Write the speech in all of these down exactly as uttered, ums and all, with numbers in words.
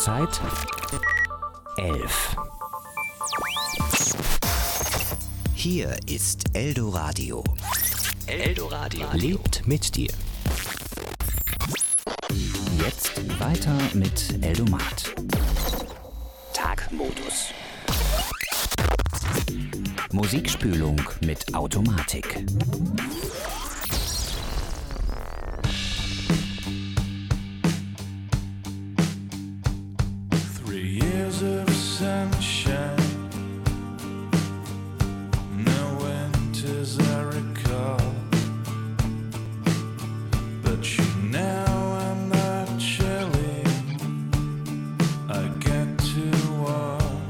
Uhrzeit elf. Hier ist Eldoradio. Eldoradio lebt mit dir. Jetzt weiter mit Eldomat. Tagmodus. Musikspülung mit Automatik. Three years of sunshine, no winters I recall, but you know I'm not chilly, I get too warm.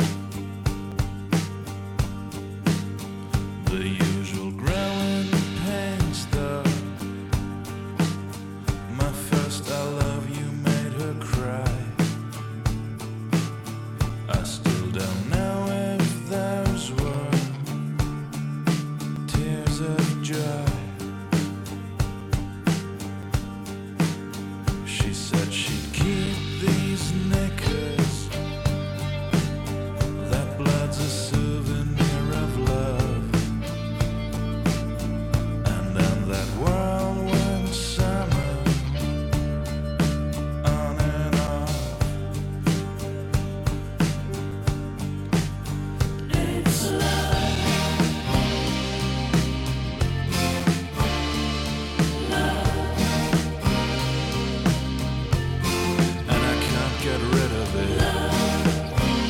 The usual growing pains though, my first I love you made her cry. I still don't know if those were tears of joy. She said she'd keep these knickers, that blood's a souvenir of love. And on that whirlwind summer, on and off. It's love, love, and I can't get rid of it. Love,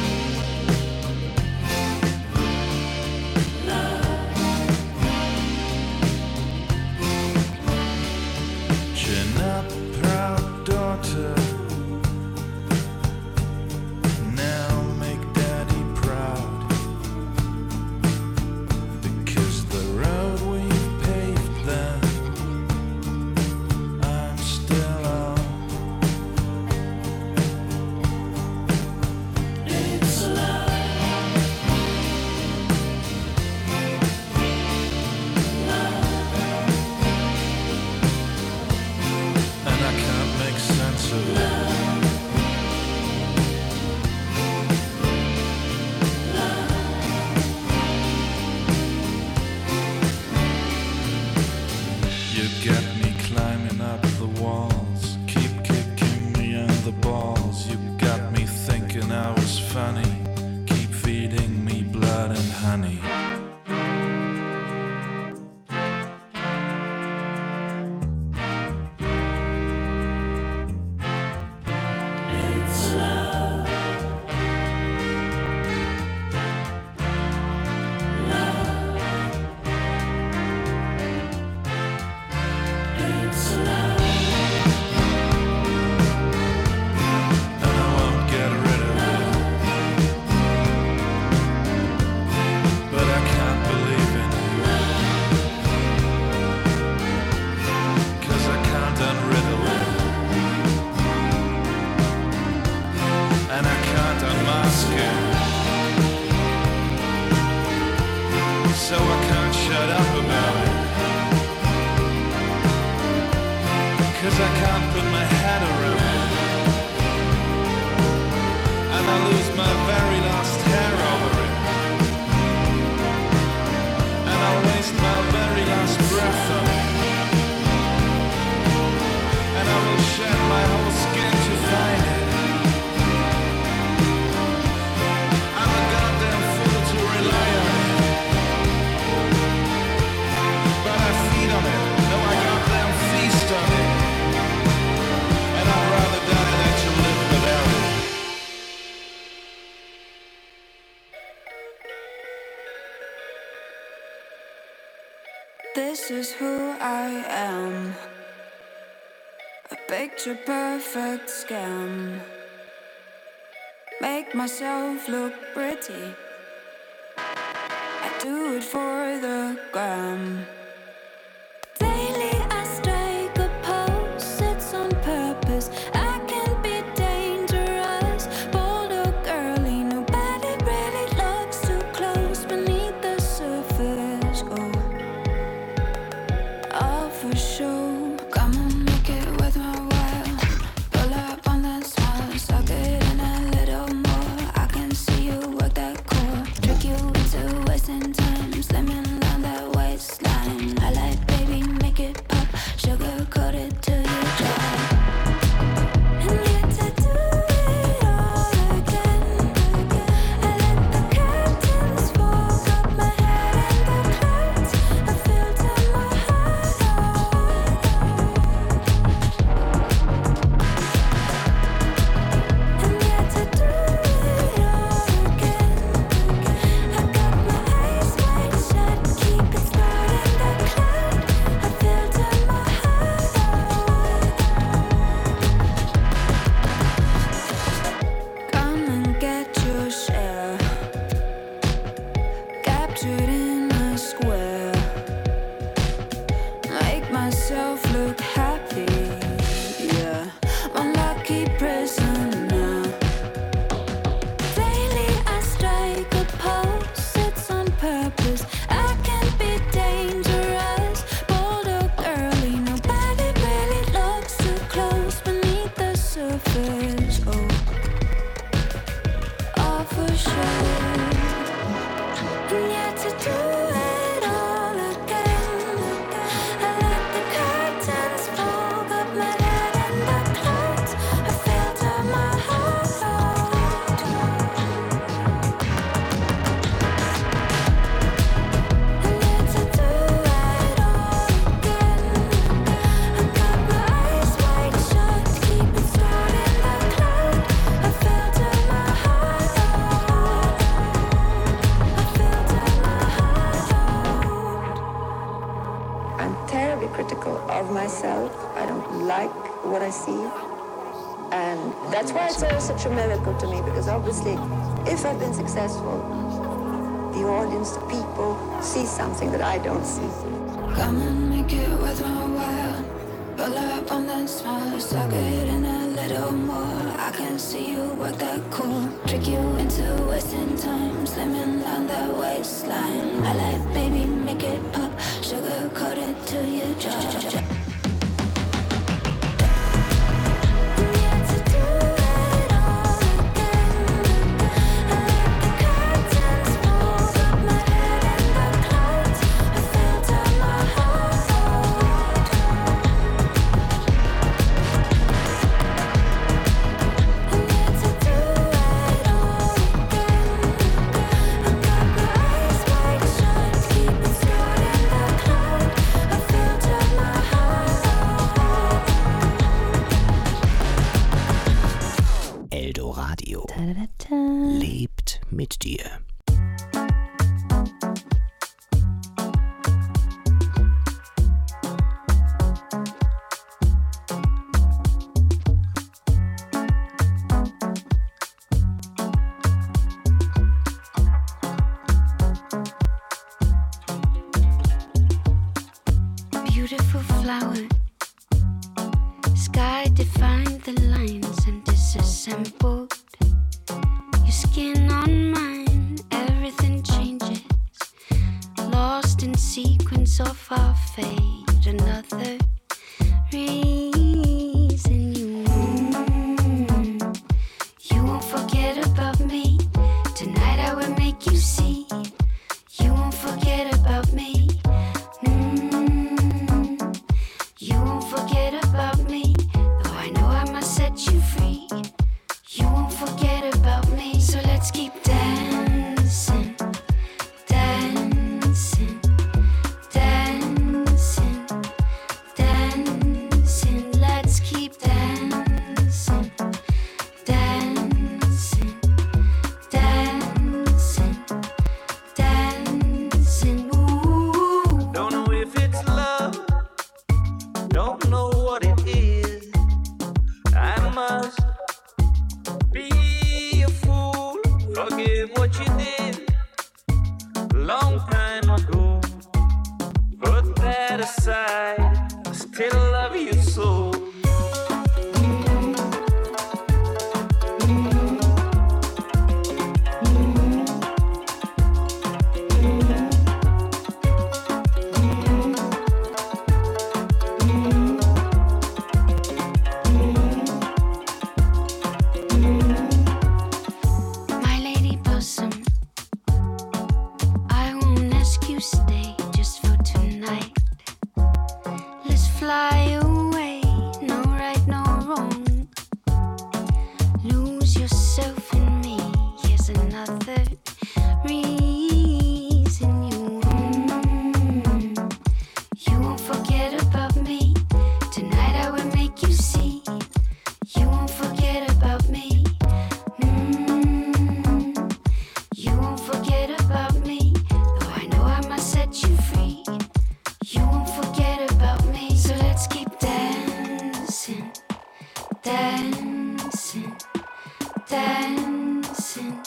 love. Chin up, proud daughter. Now make daddy proud, because the road we've paved then I'm still on. It's love, and I can't make sense of it. You get me climbing up the walls, keep kicking me in the balls. You got me thinking I was funny, keep feeding me blood and honey. It's love, love. It's love, and I won't get rid of it, but I can't believe in it, 'cause I can't unriddle it, and I can't unmask it, so I can't shut up about it, 'cause I can't put my head around it, and I lose my very last hair over it, and I waste my very last breath on it, and I will shed my whole skin to find it. I'm a goddamn fool to rely on it, but I feed on it, no I goddamn feast on it, and I'd rather die than to live without it. This is who I am, a picture perfect scam. Make myself look pretty, I do it for the gram. Daily I strike a pose, it's on purpose. I can be dangerous, bold or girly. Nobody really looks too close beneath the surface. Oh, all for show. Come and make it worth my while. Pull up on that smile and suck it myself look happy. Yeah, my lucky prisoner. Daily I strike a pose, it's on purpose. I can be dangerous, bold or girly. Nobody really looks too close beneath the surface. Oh, oh for sure. And yet to do it all again, I let the curtains fold up my head and the clouds have filled up my heart. And yet to do it all again, I got my eyes wide shut, keep it stored in the cloud. I filled up my heart. I'm terribly critical of myself. I don't like what I see. And that's why it's all such a miracle to me, because obviously, if I've been successful, the audience, the people, see something that I don't see. Come and make it worth my while. Roll up on that smile, suck it in a little more. I can see you work that core, trick you into wasting time, slimming down that waistline. I like baby, make it pop, sugar coat it till you drop. Eldoradio lebt mit dir. Beautiful flower, sky defined the lines and disassembled. Your skin on mine, everything changes. Lost in sequence of our fate, another reason you mm, you won't forget about me. Tonight I will make you see. You won't forget about me. Mm, you won't forget about me. Though I know I must set you free. You won't forget about me. So let's keep dancing, dancing, dancing, dancing. Let's keep dancing, dancing, dancing, dancing. Ooh. Don't know if it's love, don't know what it is. I must be a fool, forgive what you did long time ago. Put that aside, I still love you so. My lady blossom, I won't ask you stay just for tonight. Let's fly away, no right, no wrong. Lose yourself in me, here's another reason you mm, you won't forget about me. Tonight I will make you see. You won't forget about me. Mm, you won't forget about me. Though I know I must set you free. You won't forget about me. So let's keep dancing, dancing, dancing,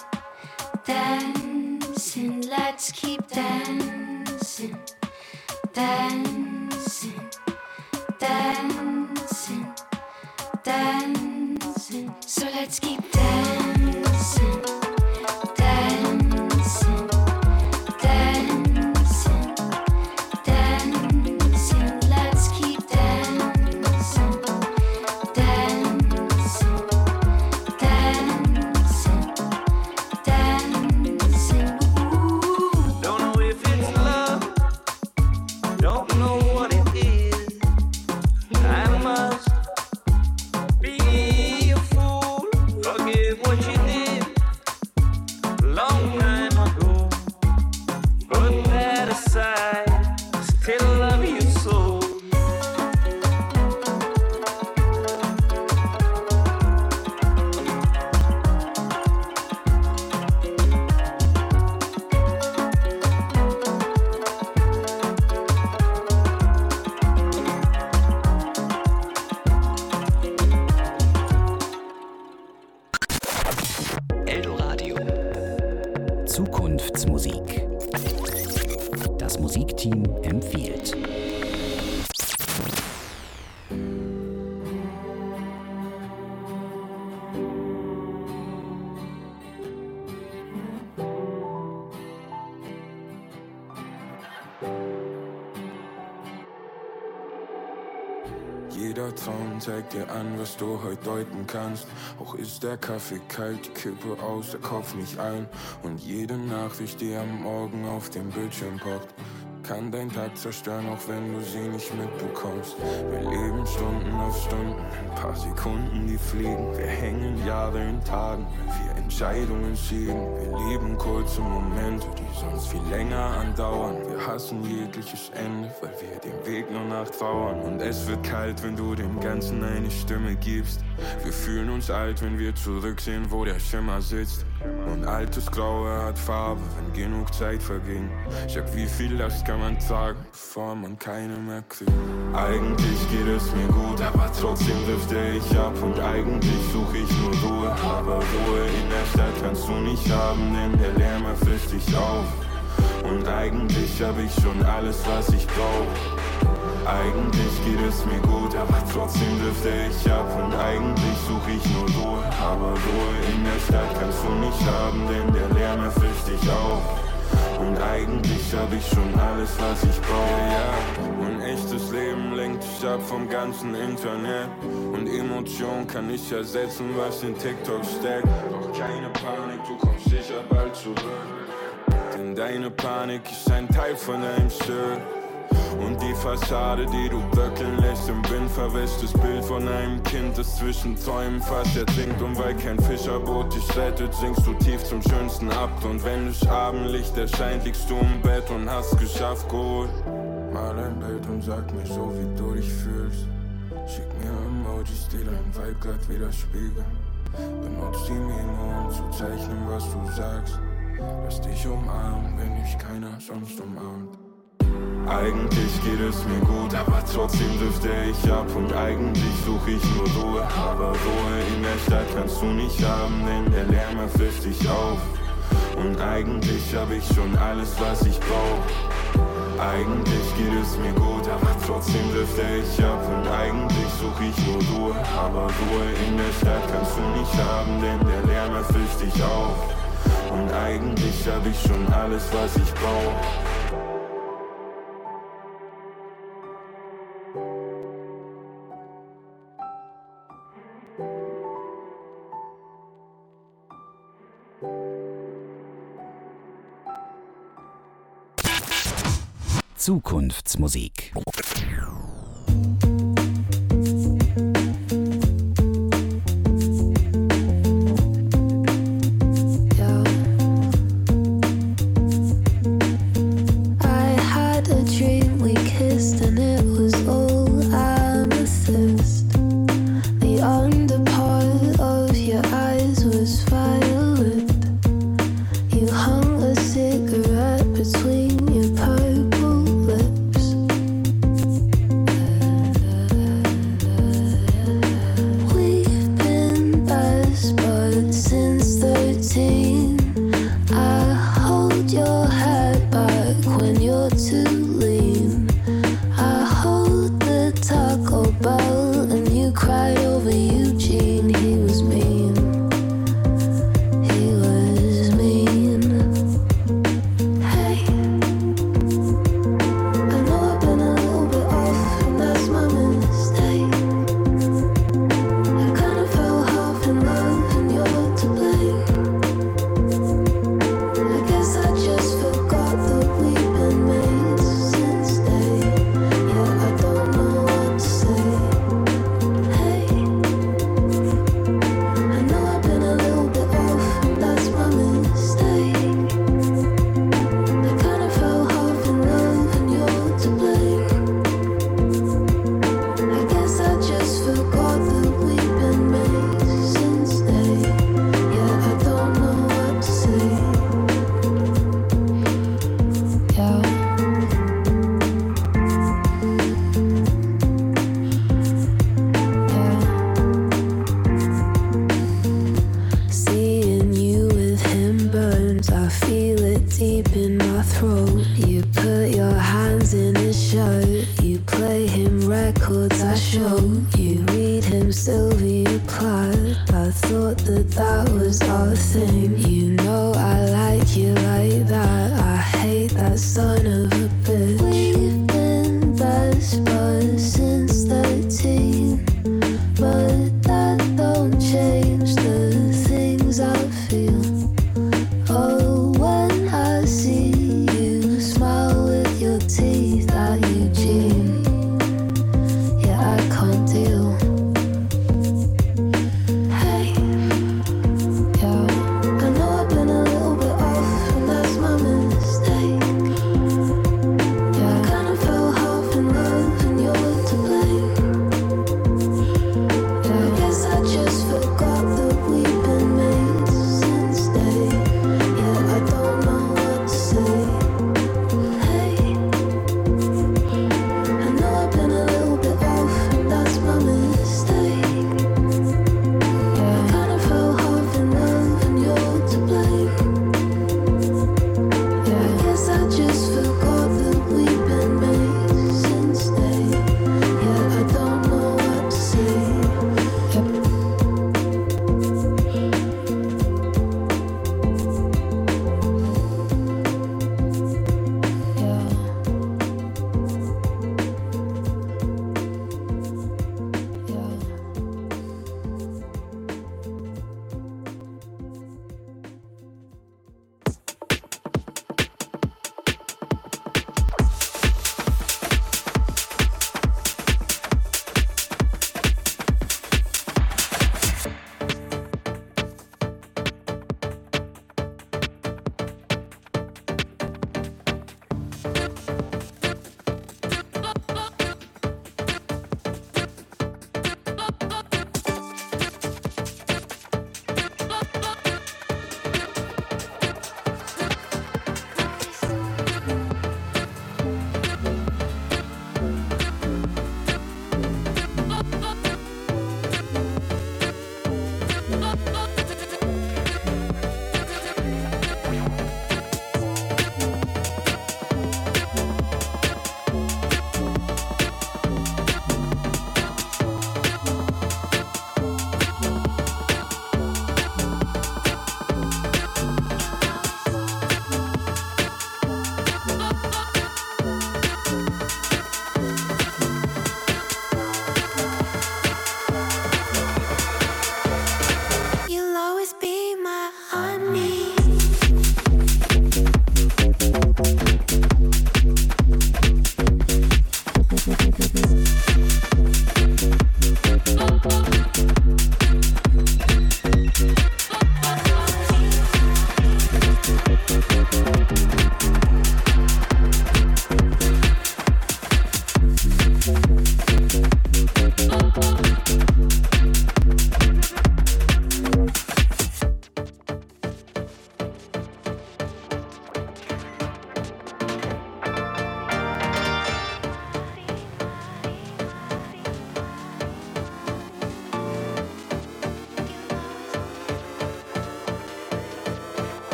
dancing. Let's keep dancing, dancing, Jeder Traum zeigt dir an, was du heute deuten kannst. Auch ist der Kaffee kalt, die Kippe aus, der Kopf nicht ein. Und jede Nachricht, die am Morgen auf dem Bildschirm poppt, kann dein Tag zerstören, auch wenn du sie nicht mitbekommst. Wir leben Stunden auf Stunden, ein paar Sekunden, die fliegen. Wir hängen Jahre in Tagen, weil wir Entscheidungen schieben. Wir lieben kurze Momente, die sonst viel länger andauern. Wir hassen jegliches Ende, weil wir dem Weg nur nachtrauern. Und es wird kalt, wenn du dem Ganzen eine Stimme gibst. Wir fühlen uns alt, wenn wir zurücksehen, wo der Schimmer sitzt. Und altes Graue hat Farbe, wenn genug Zeit verging. Sag, wie viel Last kann man tragen, bevor man keine mehr kriegt. Eigentlich geht es mir gut, aber trotzdem drifte ich ab. Und eigentlich suche ich nur Ruhe, aber Ruhe in der Stadt kannst du nicht haben, denn der Lärm erfrisst dich auf. Und eigentlich hab ich schon alles, was ich brauch. Eigentlich geht es mir gut, aber trotzdem drifte ich ab. Und eigentlich suche ich nur Ruhe, aber Ruhe in der Stadt kannst du nicht haben, denn der Lärm erfrisst dich auf. Und eigentlich hab ich schon alles, was ich brauche, ja. Und echtes Leben lenkt dich ab vom ganzen Internet. Und Emotion kann nicht ersetzen, was in TikTok steckt. Doch keine Panik, du kommst sicher bald zurück. Denn deine Panik ist ein Teil von deinem Stück. Und die Fassade, die du bröckeln lässt im Wind, verwässtes Bild von einem Kind, das zwischen Träumen fast ertrinkt. Und weil kein Fischerboot dich rettet, sinkst du tief zum schönsten Abend. Und wenn das Abendlicht erscheint, liegst du im Bett und hast geschafft, gut. Mal ein Bild und sag mir so, wie du dich fühlst. Schick mir Emojis, die dein Vibe grad widerspiegeln. Benutz die Memo, um zu zeichnen, was du sagst. Lass dich umarmen, wenn dich keiner sonst umarmt. Eigentlich geht es mir gut, aber trotzdem drifte ich ab. Und eigentlich suche ich nur Ruhe, aber Ruhe in der Stadt kannst du nicht haben, denn der Lärm erfrisst dich auf. Und eigentlich hab ich schon alles, was ich brauch. Eigentlich geht es mir gut, aber trotzdem drifte ich ab. Und eigentlich suche ich nur Ruhe, aber Ruhe in der Stadt kannst du nicht haben, denn der Lärm erfrisst dich auf. Und eigentlich hab ich schon alles, was ich brauch. Zukunftsmusik. Son of a bitch. We've been best buds since thirteen.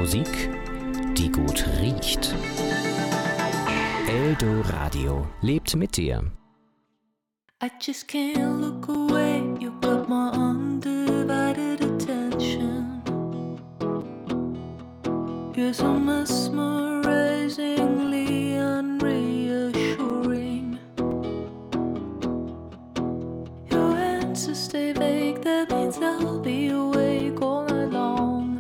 Musik, die gut riecht. Eldoradio lebt mit dir. I just can't look away. You got my undivided attention. You're so mesmerizingly unreassuring. Your answers stay vague. That means I'll be awake all night long.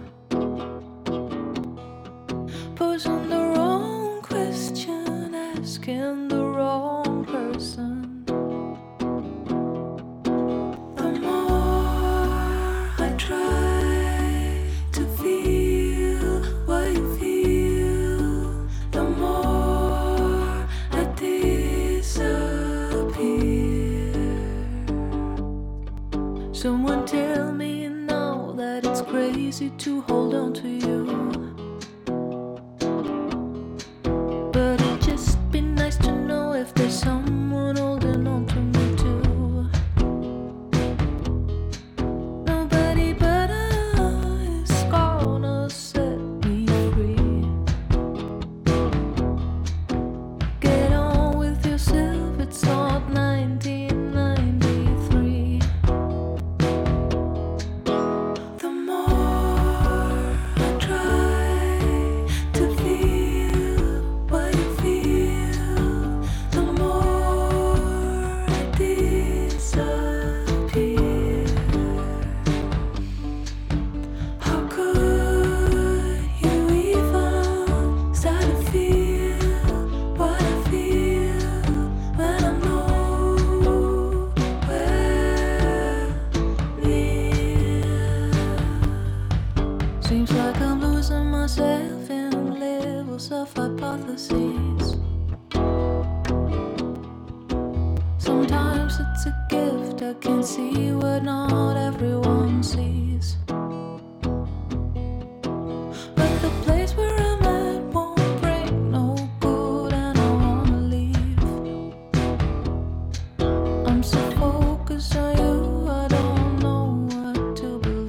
Posing the wrong question, asking the wrong person. Someone tell me now that it's crazy to hold on to you. But it'd just be nice to know if there's someone holding on to me too. Nobody but us is gonna set me free. Get on with yourself, it's not nineteen ninety-three. Seems like I'm losing myself in levels of hypotheses. Sometimes it's a gift, I can see what not everyone sees. But the place where I'm at won't bring no good and I wanna leave. I'm so focused on you, I don't know what to believe.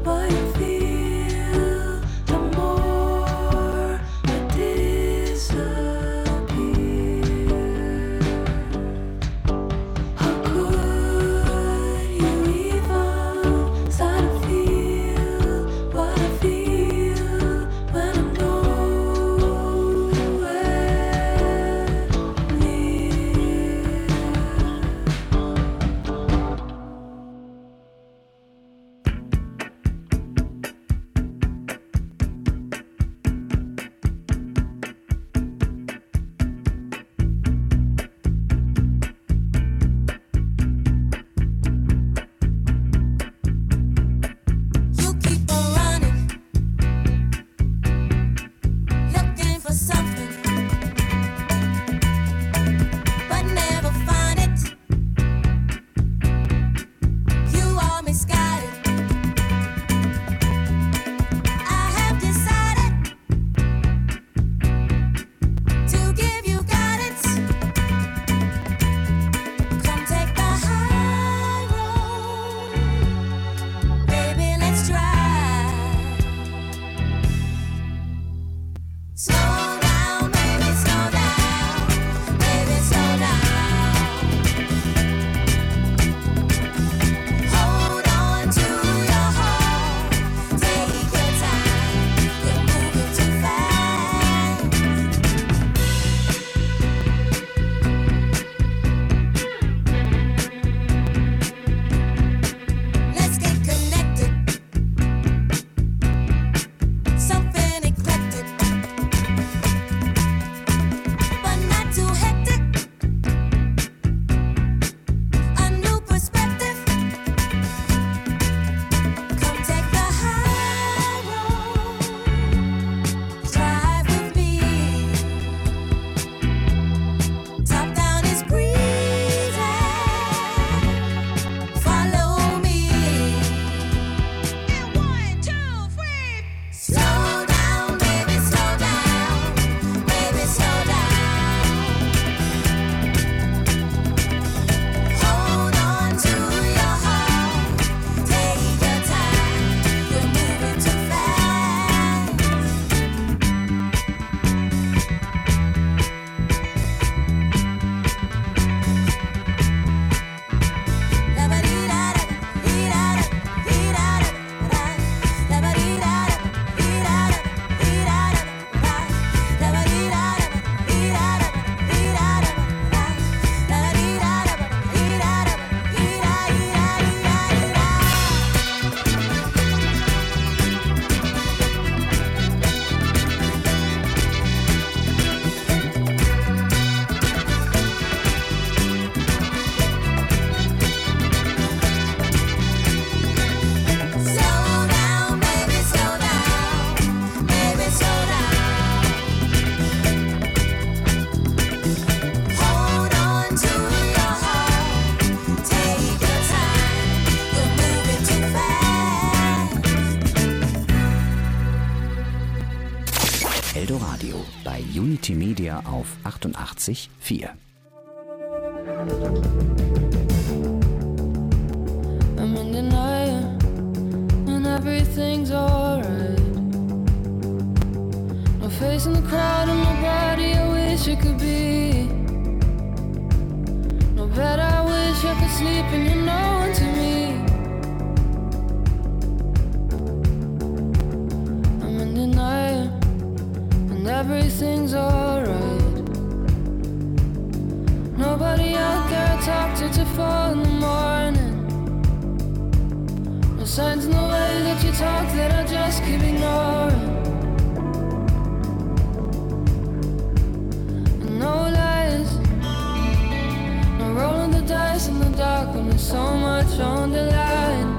So Multimedia auf achtundachtzig Komma vier. I'm in denial and everything's alright. No face in the crowd and nobody I wish it could be. No bed I wish I could sleep and you're no one to me. I'm in denial and everything's alright. Nobody out there I talk to till four in the morning. No signs in the way that you talk that I just keep ignoring. And no lies, no rolling the dice in the dark when there's so much on the line.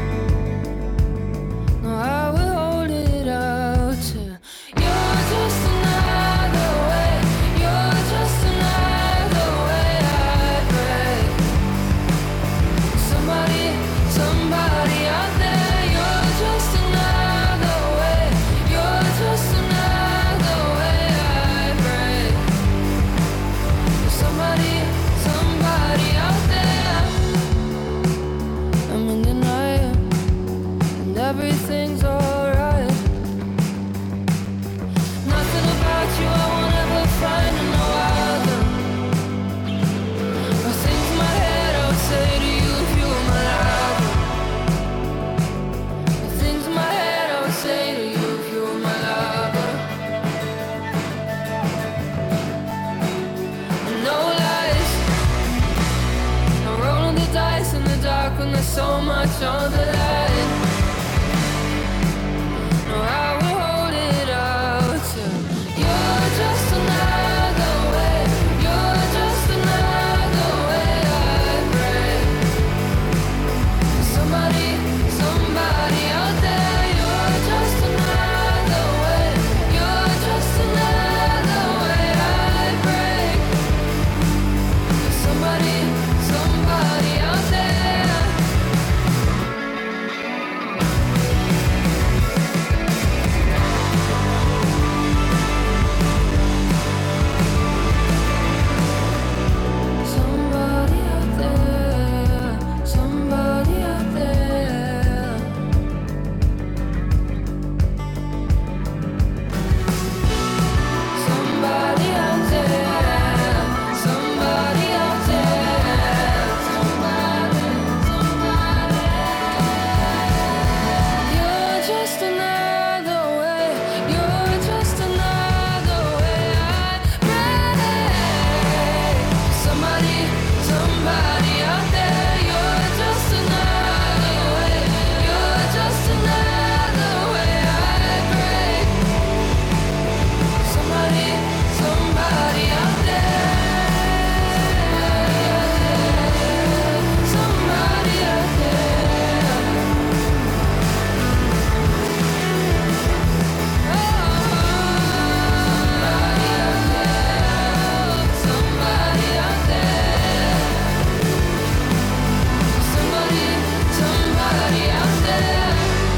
No, I will hold it out till you're just another way. You're just another way I break. Somebody, somebody out there. You're just another way. You're just another way I break. Somebody, somebody out there. I'm in denial and everything's alright. Nothing about you I won't ever find in no other. Or things in my head I would say to you if you were my lover. The things in my head I would say to you if you were my lover. And no lies, no rolling the dice in the dark when there's so much on the line. No, I will hold it out till you're just another way. You're just another way I break. Somebody, somebody out there. You're just another way. You're just another way I break. Somebody, somebody out there. Somebody out there, somebody out there. Somebody out there, somebody out there. Somebody, somebody. You're just another way. You're just another way I break. Somebody, somebody out there. You're just another way. You're just another way I break. Somebody, somebody out there. Somebody out there. Somebody out there. Somebody, somebody out there.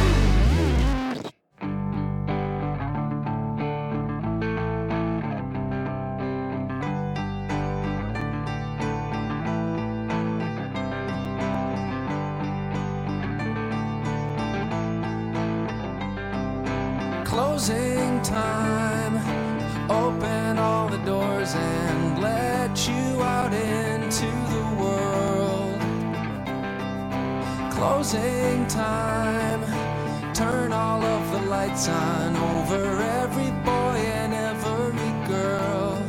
Closing time. Open all the doors and let you out into the world. Closing time. Turn all of the lights on over every boy and every girl.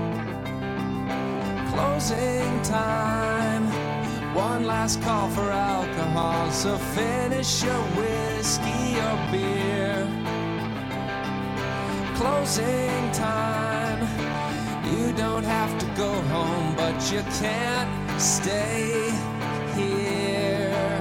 Closing time. One last call for alcohol, so finish your whiskey or beer. Closing time. You don't have to go home, but you can't stay here.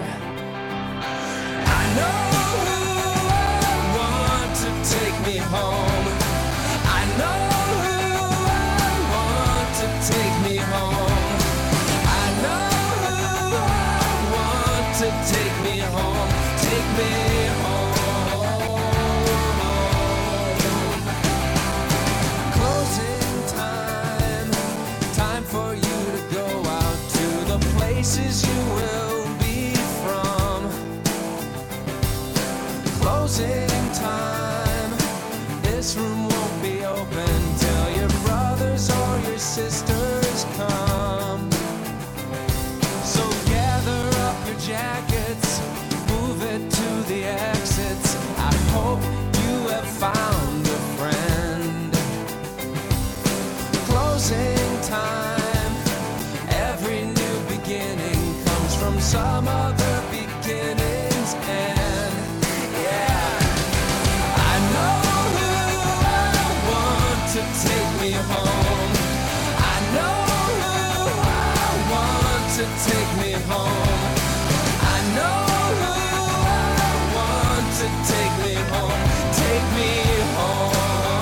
I know who I want to take me home. I know who I want to take me home. I know who I want to take me home. Take me home. Closing places you will be from. Closing time. This room won't be open till your brothers or your sisters come. So gather up your jackets, move it to the exits. I hope you have found a friend. Closing time. Every new beginning comes from some other beginning's end. Yeah, I know who I want to take me home. I know who I want to take me home. I know who I want to take me home. Take me home.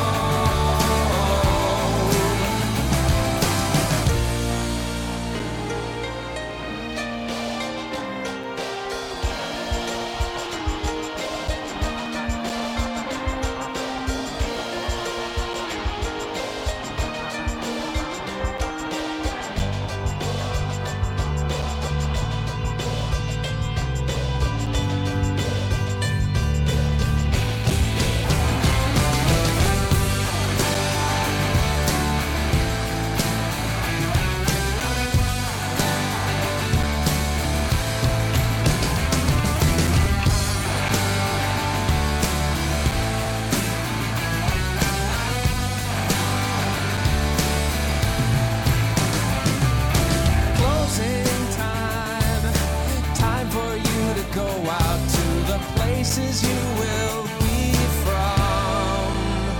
Closing time. Time for you to go out to the places you will be from.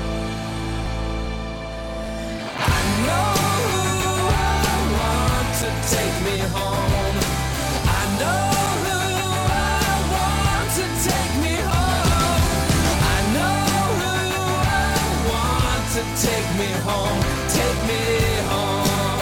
I know who I want to take me home. I know who I want to take me home. I know who I want to take me home. Take me home.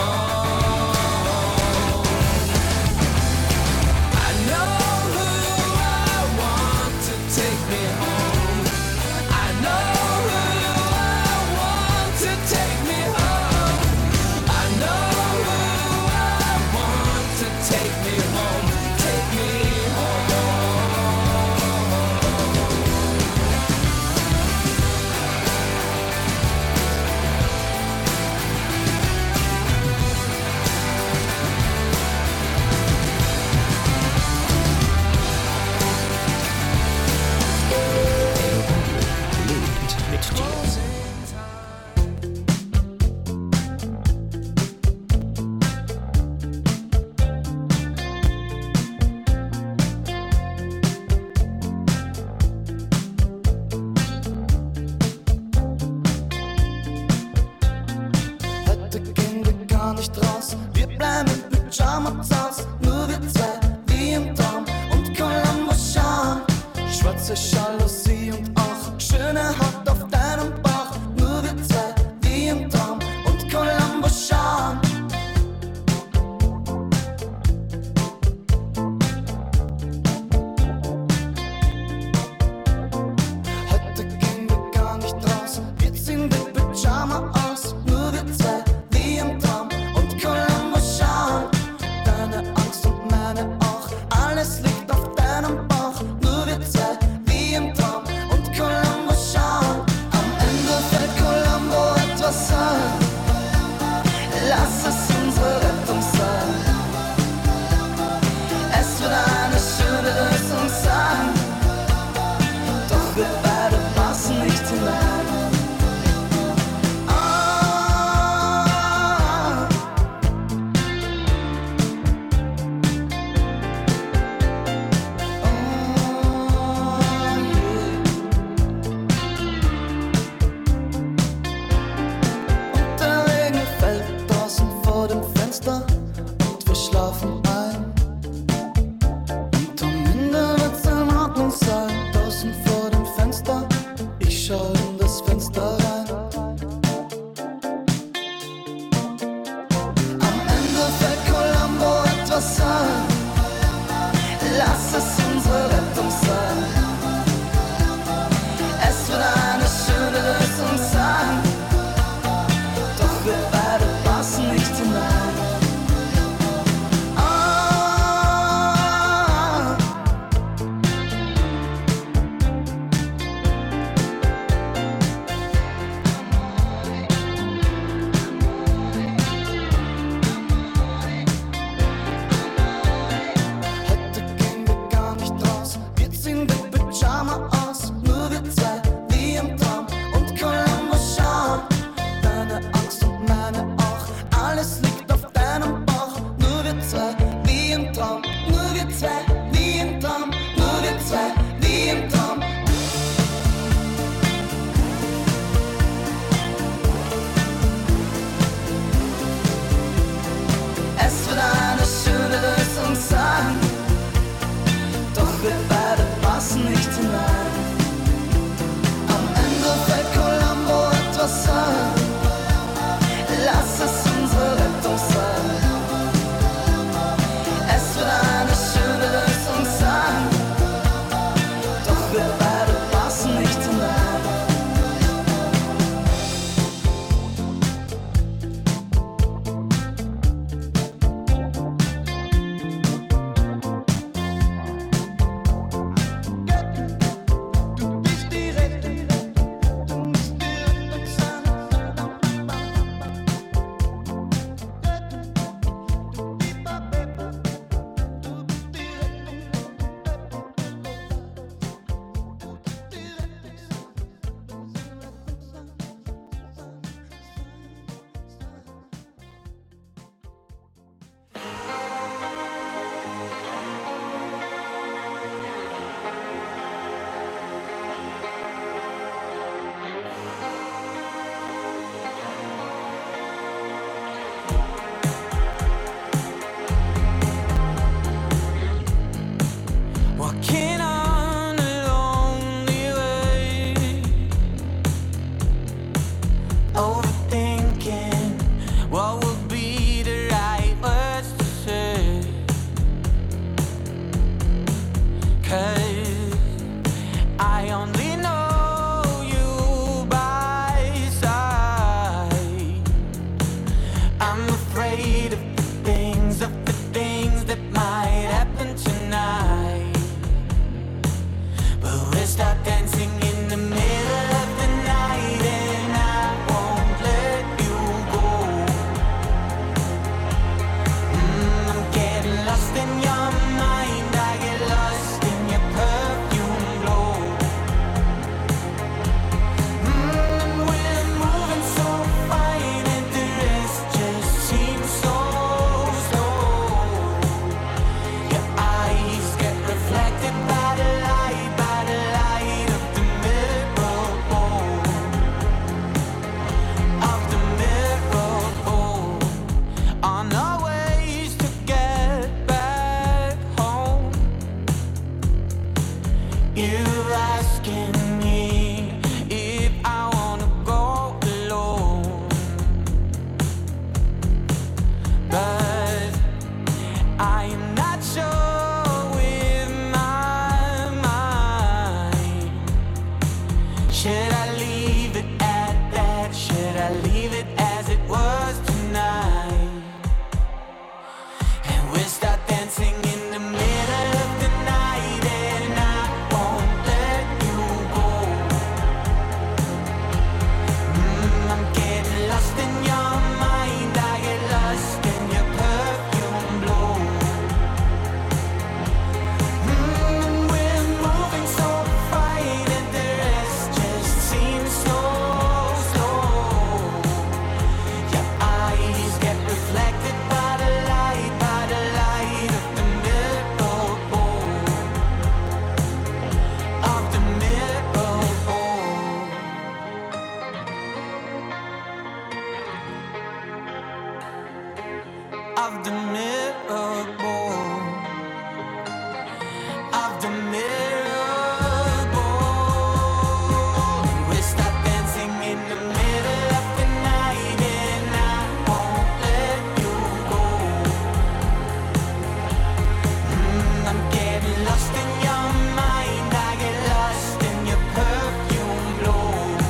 I know who I want to take me home. I know who I want to take me home. I know who I want to take me home. Take me home. Lebt mit dir. Heute gehen wir gar nicht raus, wir bleiben im Pyjama zu Haus. Nur wir zwei, wie im Traum und Columbo schauen. Schwarze Jalousie und auch schöne Haut auf deinem Bauch. Nur wir zwei, wie im Traum und Columbo schauen. Heute gehen wir gar nicht raus, wir ziehen den Pyjama aus. Nur wir zwei, wie im Traum und Columbo schauen. Deine Angst und meine auch, alles liegt auf deinem Bauch. Nur wir zwei, wie im Traum Alles liegt auf deinem Bauch, nur wir zwei, wie im Traum. Nur wir zwei, wie im Traum. Nur wir zwei, wie im Traum. Es wird eine schöne Lösung sein, doch wir beide passen nicht hinein. Am Ende fällt Columbo etwas ein, lass es unsere Rettung sein. Es wird eine schöne Lösung sein, doch wir beide passen nicht hinein. Walking on a lonely way, overthinking what would be the right words to say. 'Cause I only know you by sight. I'm afraid of the things, of the things that might happen tonight. But we'll start dancing in the middle of the night, and I won't let you go. Mm, I'm getting lost in your mind, I get lost in your perfume glow. Mm, and we're moving so fine, and the rest just seems so slow. Your eyes get reflected by the light, by the light of the mirror ball, of the mirror ball. On our ways to get back home, you're asking me if I wanna go alone, but I am not sure with my mind. Should I leave it at that? Should I leave it as it was tonight? And we'll start dancing in the middle of the night, and I won't let you go. Mm, I'm getting lost in your mind, I get lost in your perfume glow. Mm, we're moving so fine, and the rest just seems so slow. Your eyes get reflected by the light, by the light of the mirror ball, of the mirror ball. Of the mirror ball, of the mirror ball. We start dancing in the middle of the night, and I won't let you go. Mm, I'm getting lost in your mind, I get lost in your perfume glow.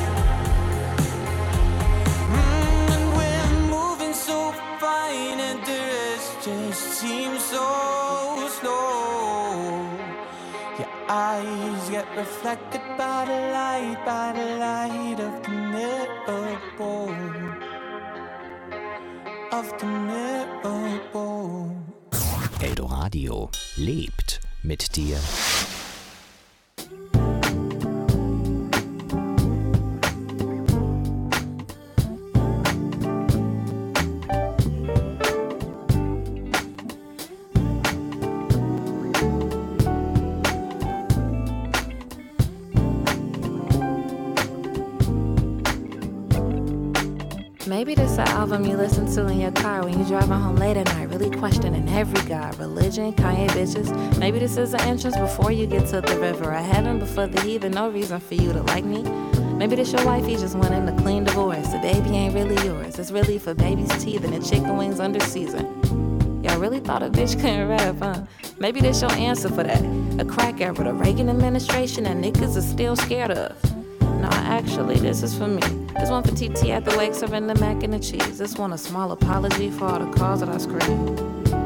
Mm, and we're moving so fine, and the rest just seems so slow. Your eyes get reflected by the light, by the light of the mirror ball, of the mirror ball. Eldoradio lebt mit dir. Maybe this is the album you listen to in your car when you're driving home late at night, really questioning every god, religion, Kanye bitches. Maybe this is the entrance before you get to the river, or heaven before the heathen, no reason for you to like me. Maybe this your wife, you just went in a clean divorce. The baby ain't really yours, it's really for baby's teeth and the chicken wings under season. Y'all really thought a bitch couldn't rap, huh? Maybe this your answer for that. A crack era, the Reagan administration that niggas are still scared of. Nah, actually, this is for me. This one for T T at the wake, serving the mac and the cheese. This one a small apology for all the calls that I screamed.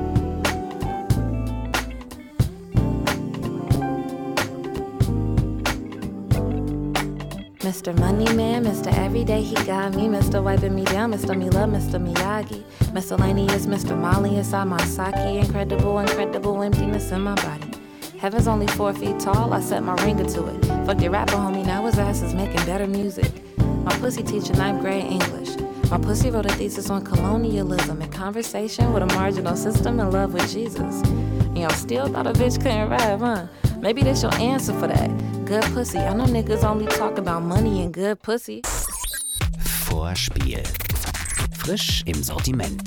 Mister Money Man, Mister Everyday, he got me. Mister Wiping me down, Mister Me Love, Mister Miyagi. Miscellaneous, Mister Molly inside my sake. Incredible, incredible emptiness in my body. Heaven's only four feet tall, I set my ringer to it. Fuck your rapper homie, now his ass is making better music. My pussy teacher ninth grade English. My pussy wrote a thesis on colonialism and conversation with a marginal system in love with Jesus. And y'all still thought a bitch couldn't rap, huh? Maybe this your answer for that. Good pussy. I know niggas only talk about money and good pussy. Vorspiel. Frisch im Sortiment.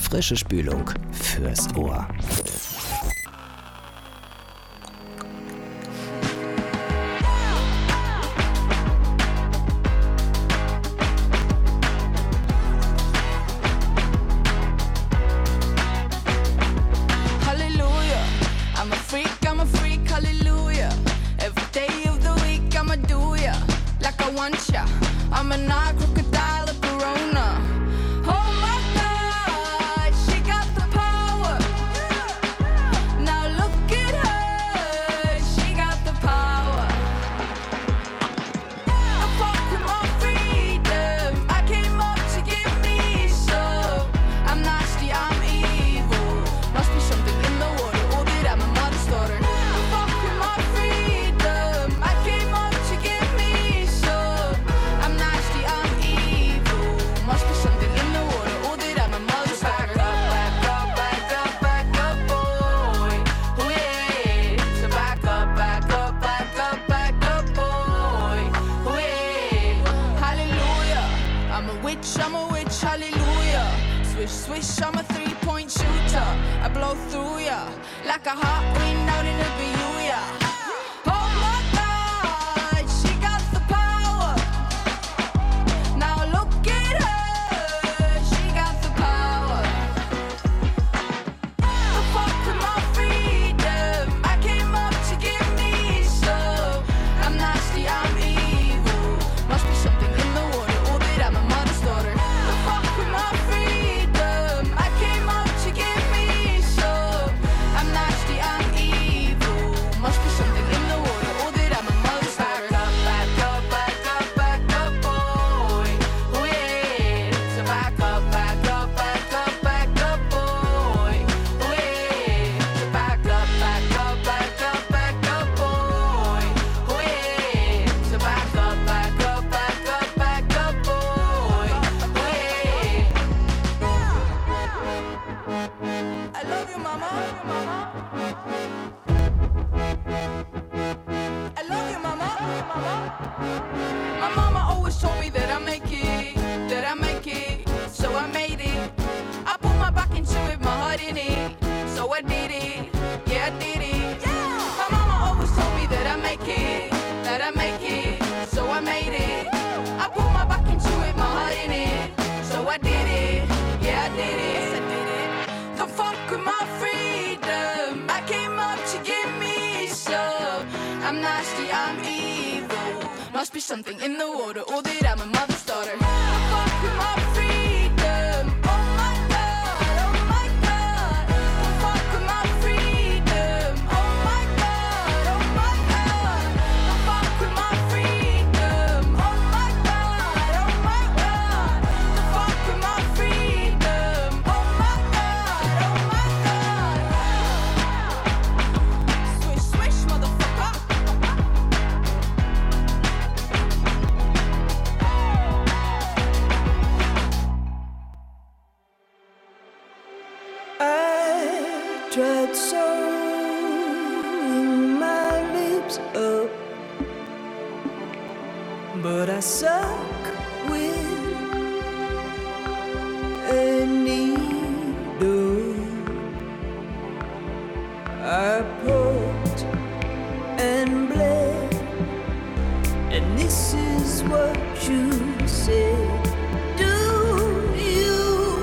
Frische Spülung fürs Ohr. I'm a night crocodile of Corona. Oh my God, she got the power. Now look at her, she got the power. I fought with my freedom. I came up to give me some. I'm nasty, I'm evil. Must be something in the water, or that I'm a mother's daughter. I fought with my freedom. I came up to give me some. I'm nasty, I'm evil. Must be something in the water, or that I'm a mother's daughter. Back up, back up, back up, back up, boy. Oh yeah. So back up, back up, back up, back up, boy. Oh yeah. Hallelujah. I'm a witch, I'm a witch, hallelujah. Swish, swish, I'm a three-point shooter. I blow through ya like a hot wind out in a Bermuda. Oh my God, she got the power. Now look at her, she got the power. I fought for my freedom. I came up to give me some. I'm nasty, I'm evil. Must be something in the water, or that I'm a mother's daughter. I fought for my freedom. I came up to give me some. I'm nasty, I'm evil. Must be something in the water, or that I'm a mother's daughter. Back up, back up, back up, back up, boy. Oh yeah. So back up, back up, back up, back up, boy. Oh yeah. So back up, back up, back up, back up, boy. Oh yeah. So back up, back up, back up, back up, boy. Oh yeah. I love you, mama. I love you, mama. My mama always told me that I make it, that I make it, so I made it. I put my back into it, my heart in it, so I did it, yeah I did it. My mama always told me that I make it, that I make it, so I made it. I put my back into it, my heart in it, so I did it, yeah I did it. Yes, I did it. Don't fuck with my freedom. I came up to give me some. I'm nasty, I'm evil. Must be something in the water, or that I'm a mother's daughter. Don't fuck with my freedom. Oh my God, oh my God. Don't fuck with my freedom. Oh my God, oh my God. Don't fuck with my freedom. Oh my God, oh my God. Don't fuck with my freedom. Oh my God, oh my God. Swish, swish, motherfucker. I tried sewing my lips up, but I suck with a needle. I poked and bled, and this is what you said. Do you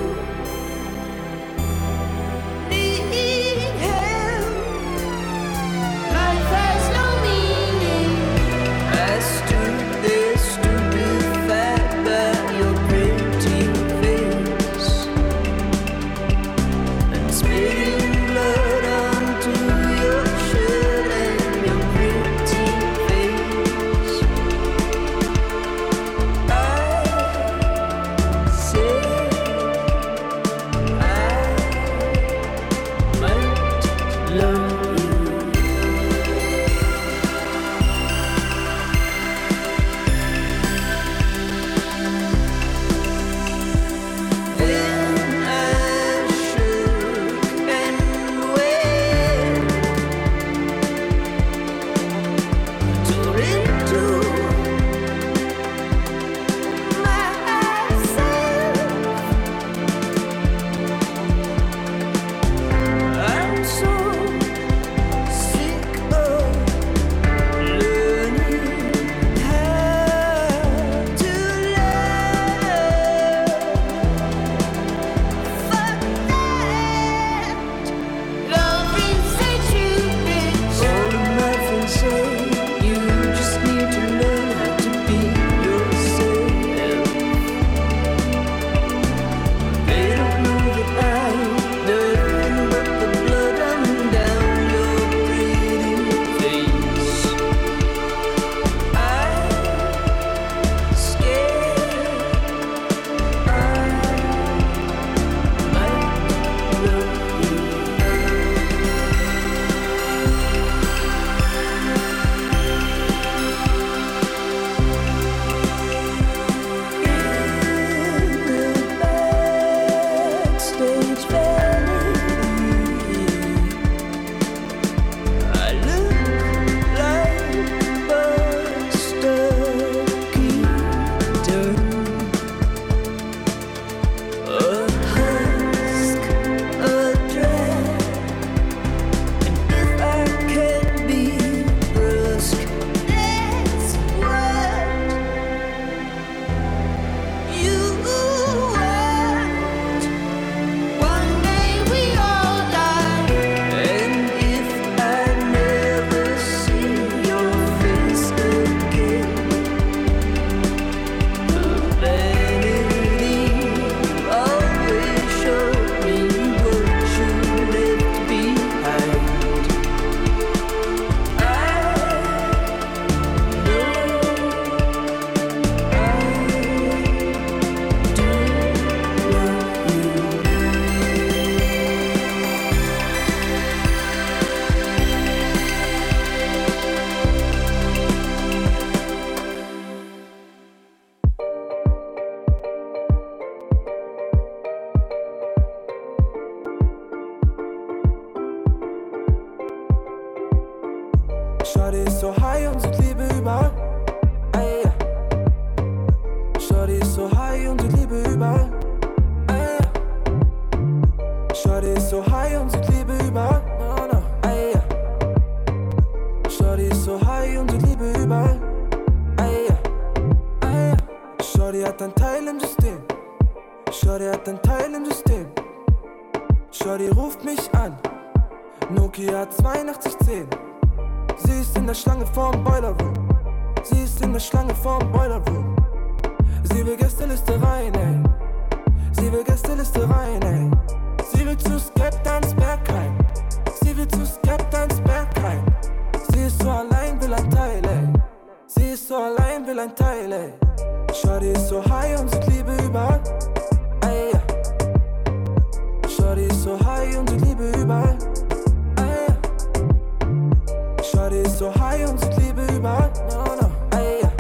need help? Life has no meaning. I stood there stupefied by your pretty face and spitting blood onto your shirt and your pretty face. I said I might love you. Then I shook and went, tore into myself. Shorty ist so high und sieht Liebe überall. Ey, ja. Shorty ist so high und sieht Liebe überall. Ey, ja. Shorty ist so high und sieht Liebe überall. No, no. Ey, ja. Shorty ist so high und sieht Liebe überall. Ey, ja. Ey, ja. Shorty hat ein Teil im System. Shorty hat ein Teil im System. Shorty ruft mich an. Nokia zweiundachtzig zehn. Sie ist in der Schlange vorm Boiler Room. Sie ist in der Schlange vorm Boiler Room. Sie will Gästeliste rein, ey. Sie will Gästeliste rein, ey. Sie will zu Skeptans Bergheim. Sie will zu Skeptans Bergheim. Sie ist so allein, will ein Teil, ey. Sie ist so allein, will ein Teil, ey. Shorty ist so high und sieht Liebe überall. Ey, ja. Shorty ist so high und sieht Liebe überall. Ey, ja. Shorty ist so high und sieht Liebe überall. No, no. Ey, ja.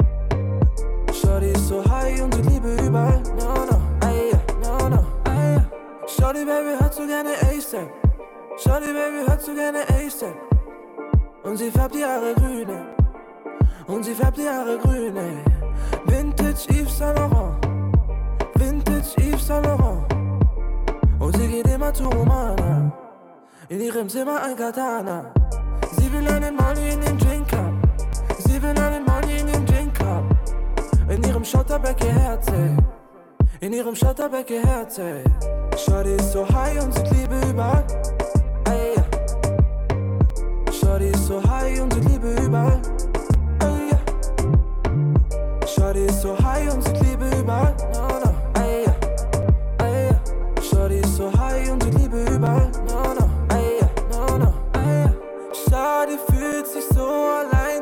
Shorty ist so high und sieht Liebe überall. No, no. Ey, ja. No, no. Ey, ja. Shorty Baby hört so gerne A$AP. Shorty Baby hört so gerne A$AP. Und sie färbt die Haare grün, ey. Und sie färbt die Haare grün, ey. Vintage Yves Saint Laurent. Vintage Yves Saint Laurent. Und sie geht immer zu Romana. In ihrem Zimmer ein Katana. Sie will einen Molly in den Drink haben. Sie will einen Molly in den Drink haben. In ihrem Schotterbeck ihr Herz, ey. In ihrem Schotterbeck ihr Herz, ey. Shorty ist so high und sieht Liebe überall. Ey, ja. Shorty ist so high und sieht Liebe überall. Ey, ja. Shorty ist so high und sieht Liebe überall. No, no. Ey, ja. Ey, ja. Shorty ist so high und sieht Liebe überall. No, no. Ey, ja. No, no. Ey, ja. Shorty fühlt sich so allein.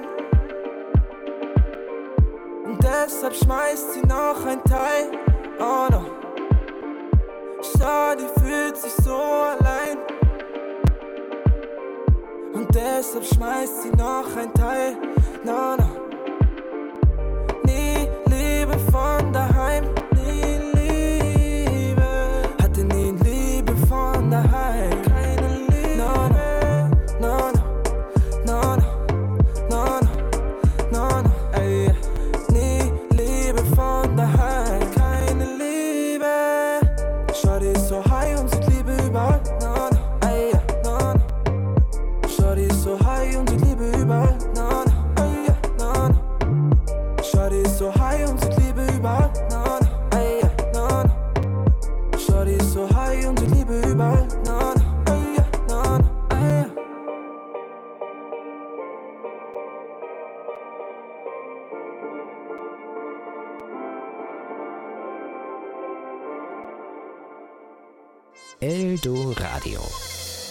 Und deshalb schmeißt sie noch ein Teil. Oh no. Shorty fühlt sich so allein. Und deshalb schmeißt sie noch ein Teil. No, no. Nie Liebe von daheim. Nie Liebe. Hatte nie Liebe von daheim. Keine Liebe. No, no. No, no. No, no. No, no. No, no. Ey. Nie Liebe von daheim. Keine Liebe. Shorty ist so high und sieht Liebe überall. No, no. Ey. No, no. Shorty ist so high und sieht Liebe überall. No, no. Ey. No, no. Shorty ist so high und sieht Liebe überall. No, no. Ey. No, no. Shorty ist so high und sieht Liebe überall. No, no. Ey. No, no. Ey. Eldoradio.